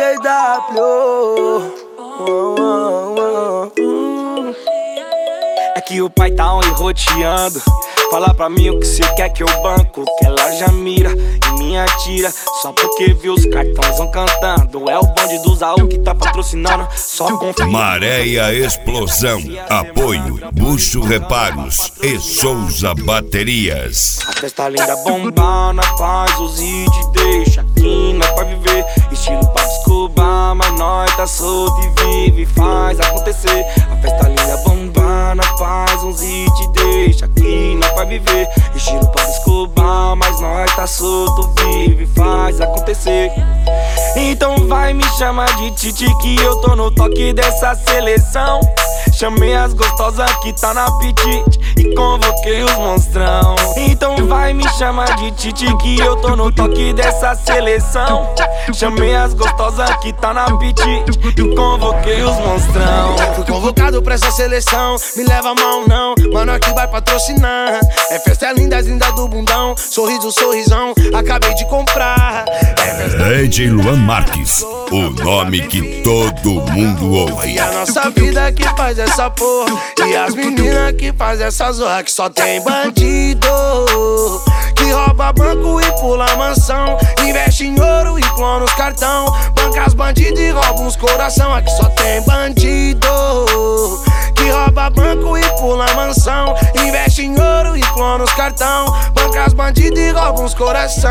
É que o pai tá roteando. Fala pra mim o que cê quer que eu banco, que ela já mira e me atira. Só porque viu os cartãozão cantando. É o bonde do Zaú que tá patrocinando. Só confia. Maréia Explosão. Apoio Bucho Reparos e Souza Baterias. A festa linda bombando, faz os hits, deixa aqui, nós pode viver. Estilo Pablo Escobar, mas nós tá solto e vive, faz acontecer. A festa linda bombando, faz uns hits, deixa aqui, nós pode viver. Estilo Pablo Escobar, mas nós tá solto, vive, faz acontecer. Então vai me chamar de Titi que eu tô no toque dessa seleção. Chamei as gostosas que tá na apetite e convoquei os monstrão. Então vai me chamar de Titi que eu tô no toque dessa seleção. Chamei as gostosas que tá na apetite e convoquei os monstrão. Fui convocado pra essa seleção, me leva a mão não, mano aqui vai patrocinar. É festa linda, linda do bundão, sorriso, sorrisão, acabei de comprar. DJ Luan Marques, o nome que todo mundo ouve. E a nossa vida que faz essa porra, e as meninas que faz essa zorra. Que só tem bandido que rouba banco e pula mansão, investe em ouro e clona os cartão, banca as bandidos e rouba uns coração. Aqui só tem bandido que rouba banco e pula mansão, investe em ouro e clona os cartão, banca as bandidos e rouba uns coração.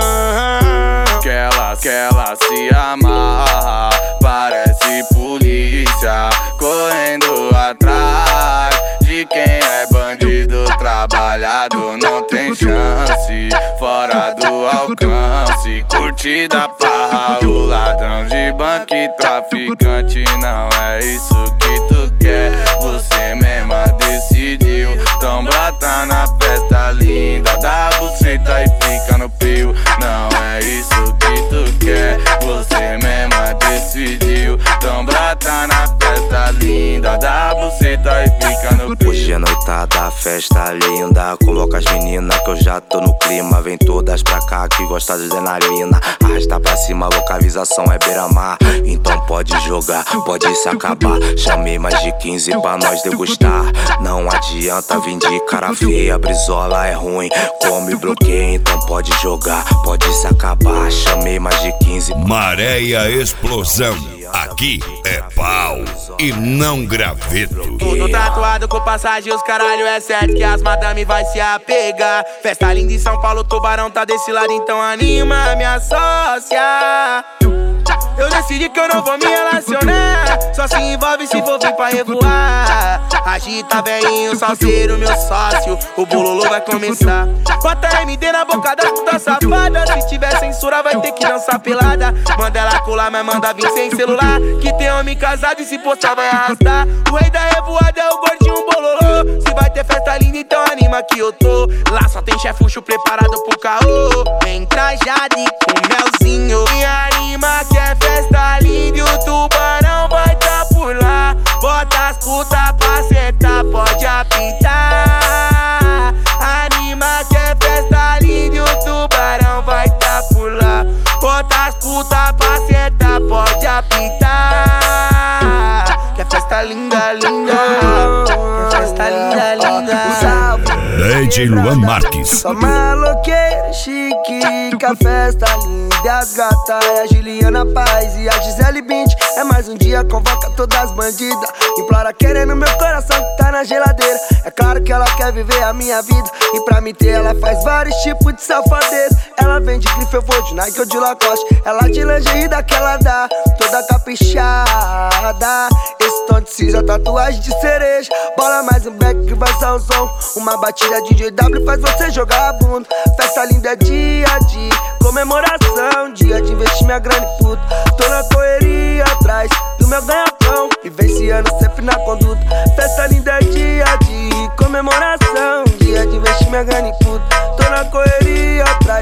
Que ela se amarra, parece polícia, correndo atrás de quem é bandido. Trabalhado não tem chance, fora do alcance. Curtida farra, o ladrão de banco e traficante. Não é isso que tu quer, você mesma decidiu. Tombra tá na festa linda, dá buceta e fica no pio. Não é isso que tu quer, você mesma decidiu. Tombra tá na festa linda, dá buceta e fica no pio. Hoje é noitada, festa linda, convoca as meninas que eu já tô no clima. Vem todas pra cá que gosta de adrenalina. Arrasta pra cima, localização é beira-mar. Então pode jogar, pode se acabar. Chamei mais de 15 pra nós degustar. Não adianta vir de cara feia, brisola é ruim, come bloqueia. Então pode jogar, pode se acabar. Chamei mais de 15. Maréia Explosão. Aqui é pau e não graveto. Tudo tatuado com passagem, os caralho é certo que as madame vai se apegar. Festa linda em São Paulo, Tubarão tá desse lado, então anima minha sócia. Eu decidi que eu não vou me relacionar, só se envolve se for vir pra revoar. Agita velhinho, salseiro, meu sócio, o bololô vai começar. Bota MD na boca da puta safada, se tiver censura vai ter que dançar pelada. Manda ela colar, mas manda vir sem celular, que tem homem casado e se postar vai arrastar. O rei da revoada é o gordinho bololô. Se vai ter festa linda, então anima que eu tô. Lá só tem chefucho preparado pro caô. Vem trajado e com melzinho, me anima que é festa linda e o Tubarão vai tá por lá. Bota as puta pra sentar, pode apitar. Anima que é festa linda e o Tubarão vai tá por lá. Bota as puta pra sentar, pode apitar. Que é festa linda, linda. Que é festa linda, linda. DJ Luan Marques. Só maloqueira chique, que a festa linda. As gatas é a Juliana Paz e a Gisele Bint. É mais um dia, convoca todas as bandidas. Implora querendo meu coração que tá na geladeira. É claro que ela quer viver a minha vida, e pra me ter ela faz vários tipos de safadeza. Ela vem de grife, eu vou de Nike ou de Lacoste. Ela de lingerie daquela dá, toda caprichada. Esse tom de cinza, tatuagem de cereja. Bola mais um back que vai ser o som. Uma batida de JW faz você jogar a bunda. Festa linda é dia de comemoração, dia de investir minha grana e puta. Tô na correria atrás do meu ganha-pão, vivenciando sempre na conduta. Festa linda é dia de comemoração, dia de investir minha grana e puta. Tô na correria atrás do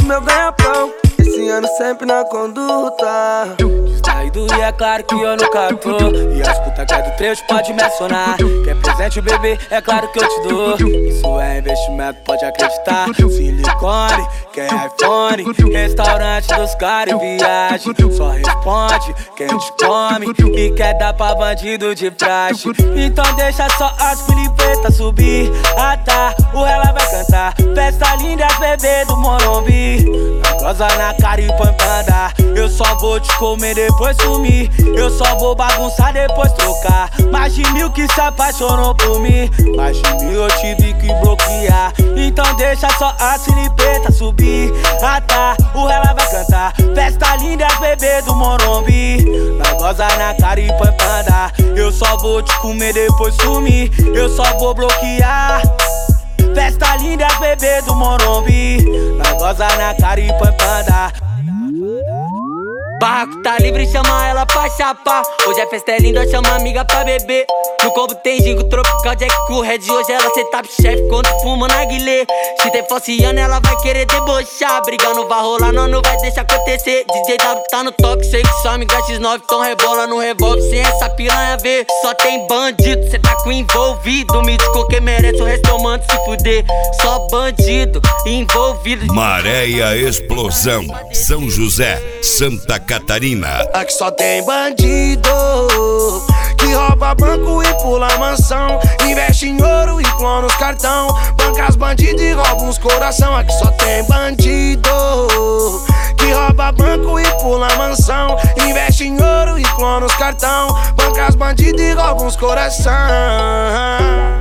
meu ganha-pão. Esse ano sempre na conduta. Distraído e é claro que eu nunca tô. E as putas que é do trecho pode me acionar. Quer presente, bebê, é claro que eu te dou. Isso é investimento, pode acreditar. Silicone, quer iPhone, restaurante dos caras e viagem. Só responde quem te come e quer dar pra bandido de praxe. Então deixa só as filipetas subir. Ah tá, o ela vai cantar. Festa linda, as bebê do Morumbi. Rosa na cara e pancada. Eu só vou te comer, depois sumir. Eu só vou bagunçar, depois trocar. Mais de 1000 que se apaixonou por mim. Mais de 1000 eu tive que bloquear. Então deixa só a silipeta subir. Ah tá, o ela vai cantar. Festa linda, as bebê do Morumbi. Nós goza na cara e pancada. Eu só vou te comer, depois sumir. Eu só vou bloquear. Festa linda, as bebê do Morumbi. Nós goza na cara e pancada. Barraco tá livre, chama ela pra chapar. Hoje a festa é linda, chama amiga pra beber. No combo tem gingo tropical, Jack com Red. Hoje ela cê tá chefe quando fuma na guilê. Se tem falciano, ela vai querer debochar. Briga não vai rolar, não vai deixar acontecer. DJ W tá no toque, sei que só amiga X9. Então rebola no revólver, sem essa piranha ver. Só tem bandido, cê tá com envolvido. Mítico que merece, o resto eu mando se fuder. Só bandido envolvido. Maréia Explosão, São José, Santa Catarina. Aqui só tem bandido que rouba banco e pula mansão. Investe em ouro e clona os cartão. Banca as bandidos e rouba uns coração. Aqui só tem bandido que rouba banco e pula mansão. Investe em ouro e clona os cartão. Banca as bandidos e rouba uns coração.